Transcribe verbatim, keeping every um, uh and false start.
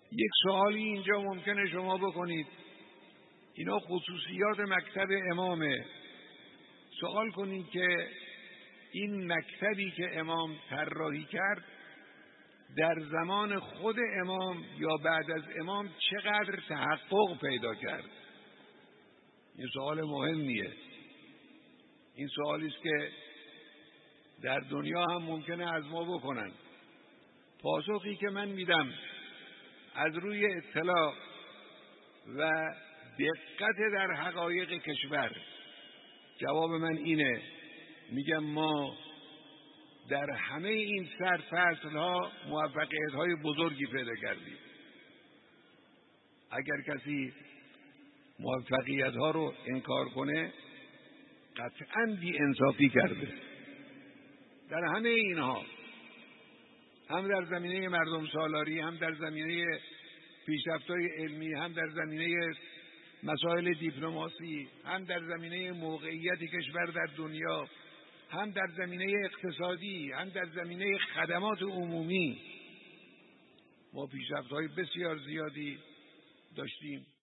یک سوالی اینجا ممکنه شما بکنید، اینا خصوصیات مکتب امامه. سوال کنید که این مکتبی که امام طراحی کرد در زمان خود امام یا بعد از امام چقدر تحقق پیدا کرد؟ این سوال مهمیه. این سوالی است که در دنیا هم ممکنه از ما بکنن. پاسخی که من میدم از روی اطلاع و دقت در حقایق کشور، جواب من اینه، میگم ما در همه این سرفصل ها موفقیت های بزرگی پیدا کردیم. اگر کسی موفقیت ها رو انکار کنه قطعاً بی انصافی کرده. در همه اینها، هم در زمینه مردم سالاری، هم در زمینه پیشرفت‌های علمی، هم در زمینه مسائل دیپلماسی، هم در زمینه موقعیت کشور در دنیا، هم در زمینه اقتصادی، هم در زمینه خدمات عمومی، ما پیشرفت‌های بسیار زیادی داشتیم.